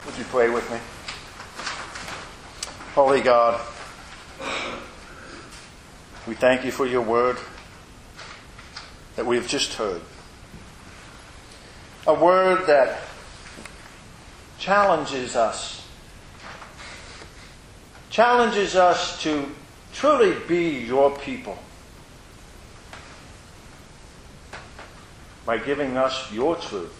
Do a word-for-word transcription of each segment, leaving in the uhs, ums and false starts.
Would you pray with me? Holy God, we thank you for your word that we have just heard. A word that challenges us. Challenges us to truly be your people by giving us your truth.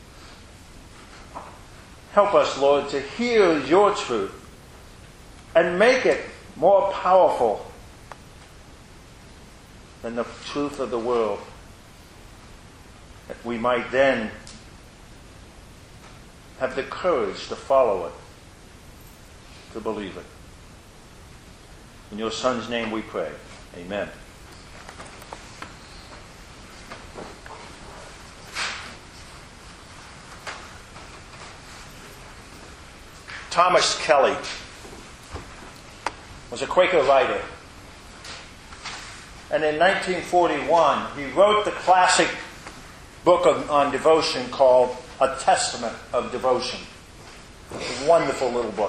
Help us, Lord, to hear your truth and make it more powerful than the truth of the world, that we might then have the courage to follow it, to believe it. In your Son's name we pray. Amen. Thomas Kelly was a Quaker writer. And in nineteen forty-one, he wrote the classic book of, on devotion called A Testament of Devotion. It's a wonderful little book.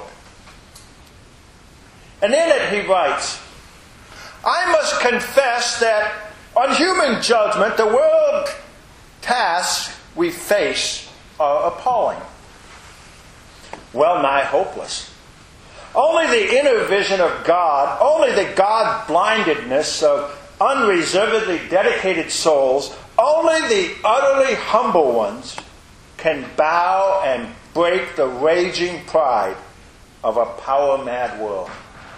And in it he writes, "I must confess that on human judgment, the world tasks we face are appalling, well nigh hopeless. Only the inner vision of God, only the God-blindedness of unreservedly dedicated souls, only the utterly humble ones can bow and break the raging pride of a power-mad world."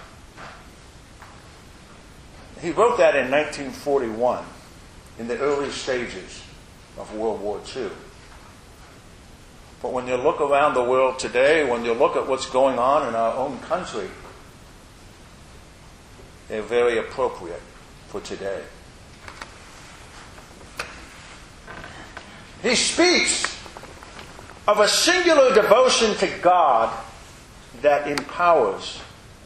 He wrote that in nineteen forty-one, in the early stages of World War Two. But when you look around the world today, when you look at what's going on in our own country, they're very appropriate for today. He speaks of a singular devotion to God that empowers.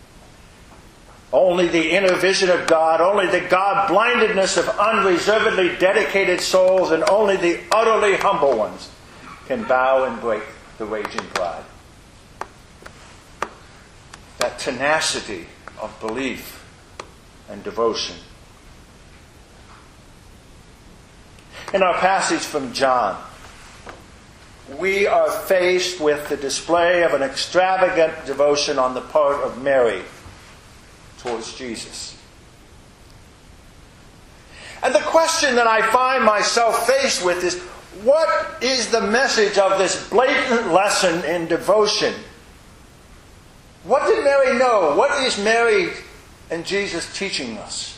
Only the inner vision of God, only the God-blindedness of unreservedly dedicated souls, and only the utterly humble ones can bow and break the raging pride. That tenacity of belief and devotion. In our passage from John, we are faced with the display of an extravagant devotion on the part of Mary towards Jesus. And the question that I find myself faced with is, what is the message of this blatant lesson in devotion? What did Mary know? What is Mary and Jesus teaching us?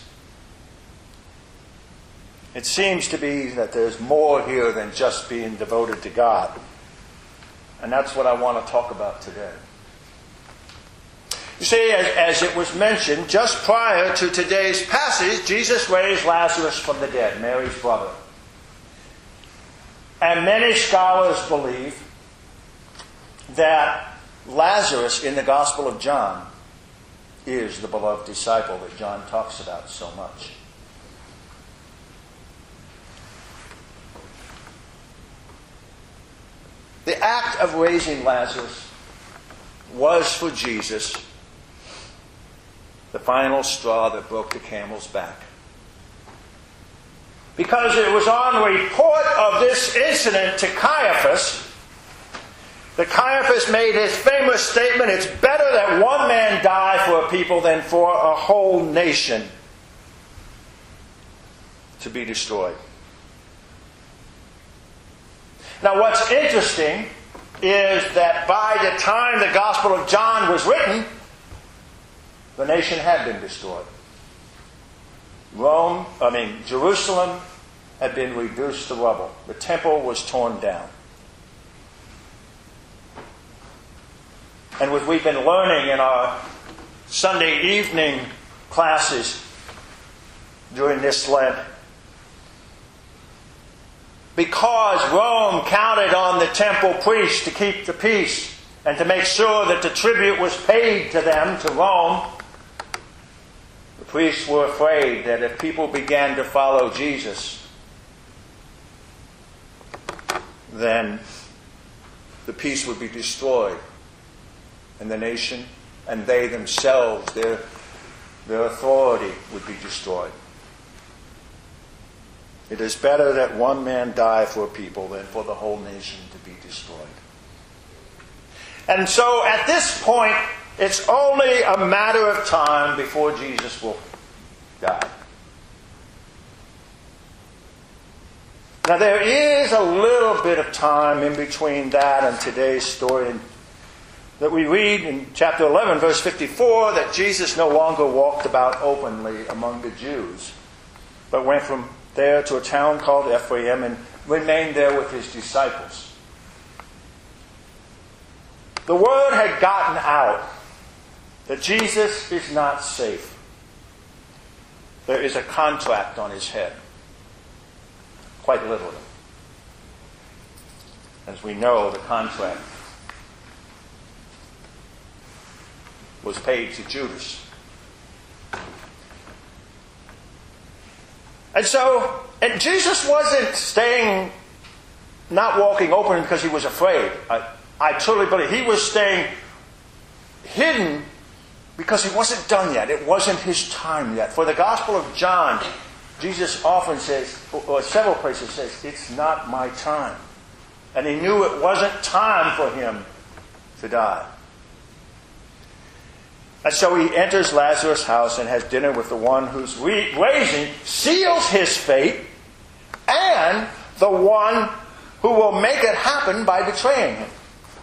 It seems to be that there's more here than just being devoted to God. And that's what I want to talk about today. You see, as, as it was mentioned, just prior to today's passage, Jesus raised Lazarus from the dead, Mary's brother. And many scholars believe that Lazarus in the Gospel of John is the beloved disciple that John talks about so much. The act of raising Lazarus was for Jesus the final straw that broke the camel's back. Because it was on report of this incident to Caiaphas that Caiaphas made his famous statement, "It's better that one man die for a people than for a whole nation to be destroyed." Now what's interesting is that by the time the Gospel of John was written, the nation had been destroyed. Rome, I mean, Jerusalem had been reduced to rubble. The temple was torn down. And what we've been learning in our Sunday evening classes during this Lent, because Rome counted on the temple priests to keep the peace and to make sure that the tribute was paid to them, to Rome, the priests were afraid that if people began to follow Jesus, then the peace would be destroyed and the nation, and they themselves, their, their authority would be destroyed. It is better that one man die for a people than for the whole nation to be destroyed. And so at this point, it's only a matter of time before Jesus will die. Now there is a little bit of time in between that and today's story that we read in chapter eleven, verse fifty-four, that Jesus no longer walked about openly among the Jews, but went from there to a town called Ephraim and remained there with his disciples. The word had gotten out that Jesus is not safe. There is a contract on his head. Quite literally. As we know, the contract was paid to Judas. And so, and Jesus wasn't staying, not walking open because he was afraid. I, I truly believe he was staying hidden because he wasn't done yet. It wasn't his time yet. For the Gospel of John, Jesus often says, or several places says, it's not my time. And he knew it wasn't time for him to die. And so he enters Lazarus' house and has dinner with the one whose raising seals his fate and the one who will make it happen by betraying him.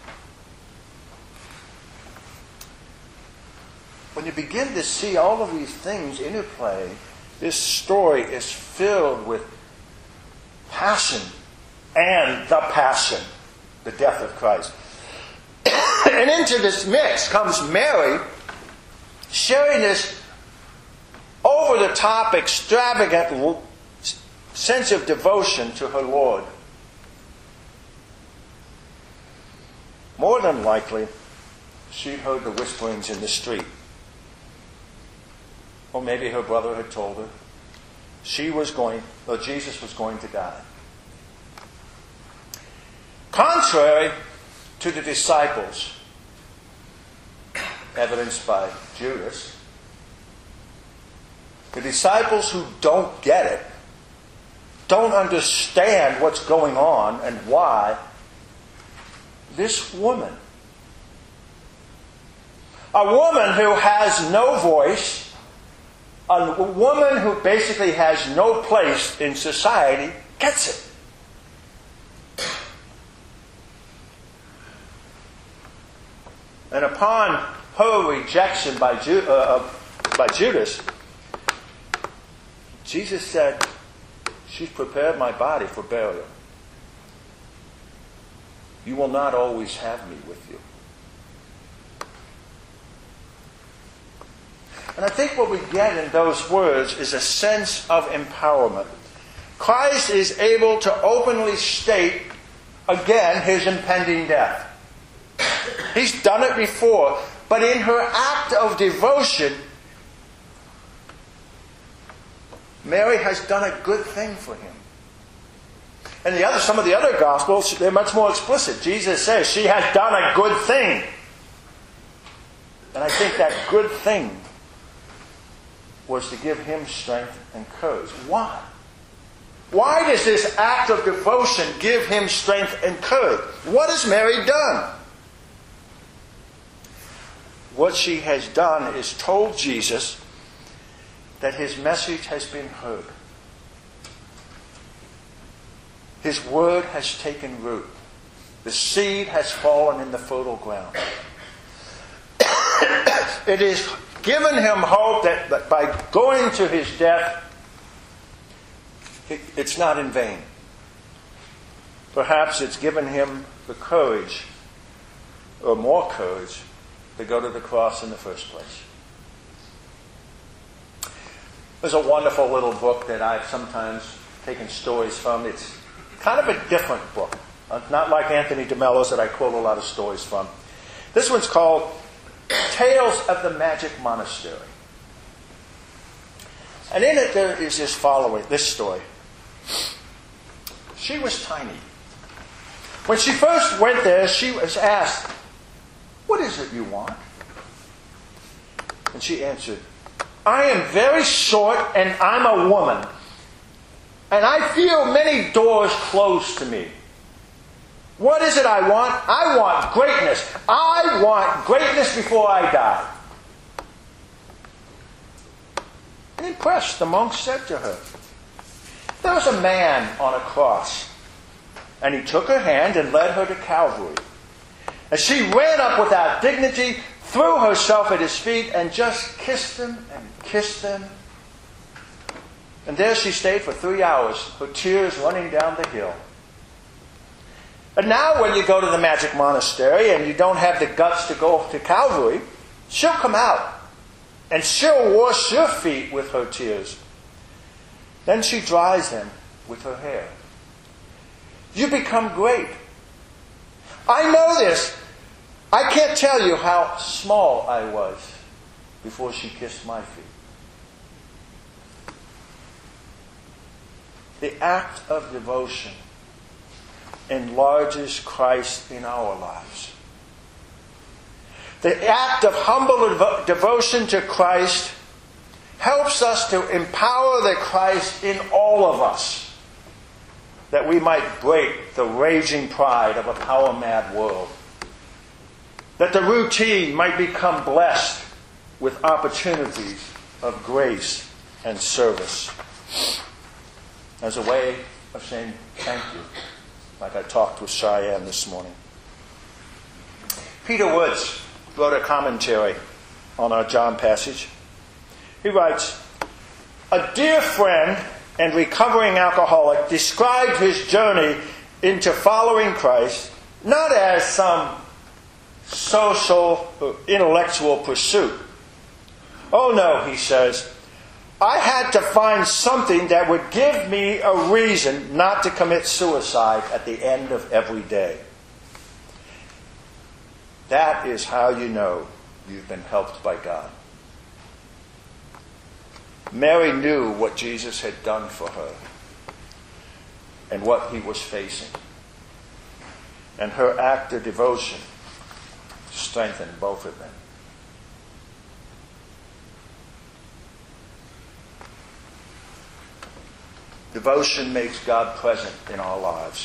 When you begin to see all of these things interplay, this story is filled with passion and the passion, the death of Christ. And into this mix comes Mary, sharing this over-the-top, extravagant sense of devotion to her Lord. More than likely, she heard the whisperings in the street. Or maybe her brother had told her she was going, or Jesus was going to die. Contrary to the disciples, evidenced by Judas, the disciples who don't get it, don't understand what's going on and why, this woman, a woman who has no voice, a woman who basically has no place in society, gets it. And upon her rejection by, Ju- uh, by Judas, Jesus said, she's prepared my body for burial. You will not always have me with you. And I think what we get in those words is a sense of empowerment. Christ is able to openly state again his impending death. He's done it before, but in her act of devotion, Mary has done a good thing for him. And the other, some of the other Gospels, they're much more explicit. Jesus says she has done a good thing. And I think that good thing was to give him strength and courage. Why? Why does this act of devotion give him strength and courage? What has Mary done? What she has done is told Jesus that his message has been heard. His word has taken root. The seed has fallen in the fertile ground. It has given him hope that, that by going to his death, it, it's not in vain. Perhaps it's given him the courage, or more courage, to go to the cross in the first place. There's a wonderful little book that I've sometimes taken stories from. It's kind of a different book. Not like Anthony DeMello's that I quote a lot of stories from. This one's called Tales of the Magic Monastery. And in it there is this following, this story. She was tiny. When she first went there, she was asked, "What is is it you want? And she answered, I am very short and I'm a woman. And I feel many doors closed to me. What is it I want? I want greatness. I want greatness before I die. And impressed, the monk said to her, there was a man on a cross. And he took her hand and led her to Calvary. And she ran up without dignity, threw herself at his feet, and just kissed him and kissed him. And there she stayed for three hours, her tears running down the hill. And now when you go to the magic monastery and you don't have the guts to go to Calvary, she'll come out and she'll wash your feet with her tears. Then she dries them with her hair. You become great. I know this. I can't tell you how small I was before she kissed my feet. The act of devotion enlarges Christ in our lives. The act of humble devo- devotion to Christ helps us to empower the Christ in all of us, that we might break the raging pride of a power-mad world, that the routine might become blessed with opportunities of grace and service. As a way of saying thank you, like I talked with Cheyenne this morning. Peter Woods wrote a commentary on our John passage. He writes, a dear friend and recovering alcoholic described his journey into following Christ not as some social or intellectual pursuit. Oh no, he says, I had to find something that would give me a reason not to commit suicide at the end of every day. That is how you know you've been helped by God. Mary knew what Jesus had done for her and what he was facing. And her act of devotion strengthened both of them. Devotion makes God present in our lives.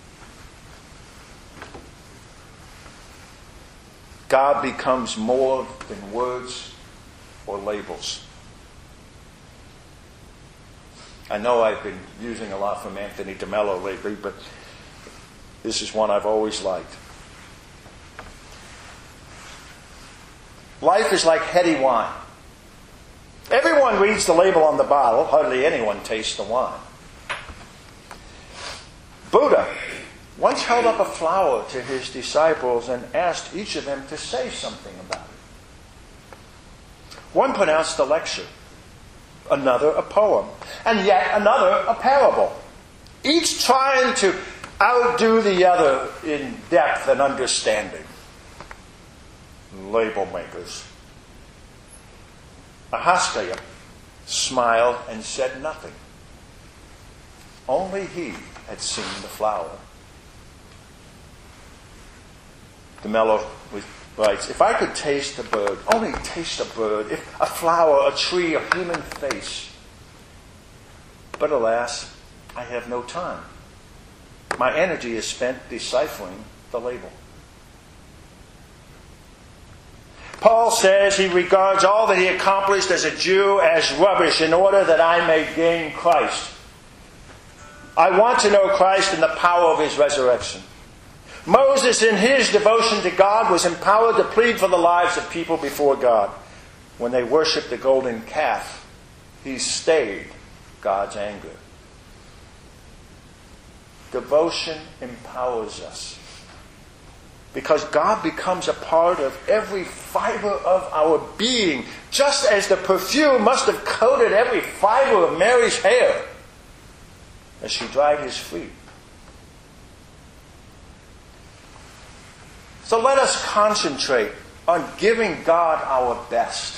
God becomes more than words or labels. I know I've been using a lot from Anthony DeMello lately, but this is one I've always liked. Life is like heady wine. Everyone reads the label on the bottle. Hardly anyone tastes the wine. Buddha once held up a flower to his disciples and asked each of them to say something about it. One pronounced a lecture, another a poem, and yet another a parable, each trying to outdo the other in depth and understanding. Label makers. Ahaskaya smiled and said nothing. Only he had seen the flower. DeMello writes, if I could taste a bird, only taste a bird, if a flower, a tree, a human face. But alas, I have no time. My energy is spent deciphering the label. Paul says he regards all that he accomplished as a Jew as rubbish in order that I may gain Christ. I want to know Christ in the power of his resurrection. Moses, in his devotion to God, was empowered to plead for the lives of people before God. When they worshipped the golden calf, he stayed God's anger. Devotion empowers us, because God becomes a part of every fiber of our being, just as the perfume must have coated every fiber of Mary's hair as she dried his feet. So let us concentrate on giving God our best,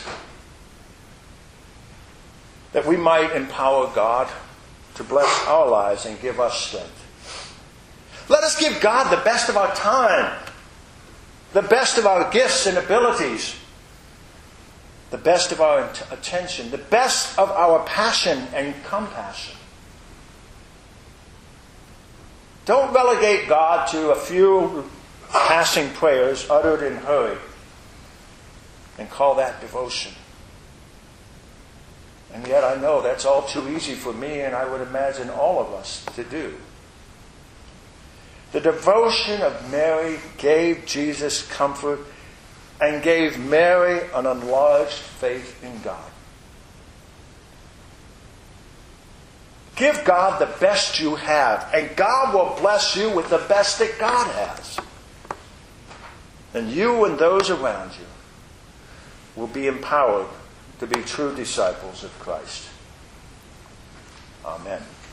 that we might empower God to bless our lives and give us strength. Let us give God the best of our time, the best of our gifts and abilities, the best of our attention, the best of our passion and compassion. Don't relegate God to a few passing prayers uttered in hurry and call that devotion. And yet I know that's all too easy for me, and I would imagine all of us to do. The devotion of Mary gave Jesus comfort and gave Mary an enlarged faith in God. Give God the best you have, and God will bless you with the best that God has. And you and those around you will be empowered to be true disciples of Christ. Amen.